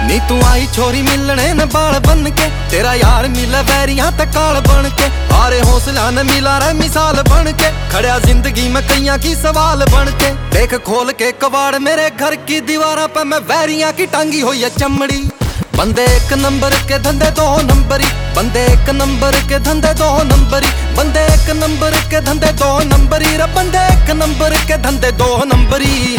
नी तू आई छोरी मिलने न बाल बन के, तेरा यार मिला बैरियां ते काल बन के, हारे हौसला न मिला रे मिसाल बन के, खड़ा जिंदगी में कैया की सवाल बन के। देख खोल के कबाड़ मेरे घर की दीवारा पे मैं बैरियां की टांगी हुई है चमड़ी। बंदे एक नंबर के धंधे दो नंबरी, बंदे एक नंबर के धंधे दो नंबरी, बंदे एक नंबर के धंधे दो नंबरी रे, बंदे एक नंबर के धंधे दो नंबरी।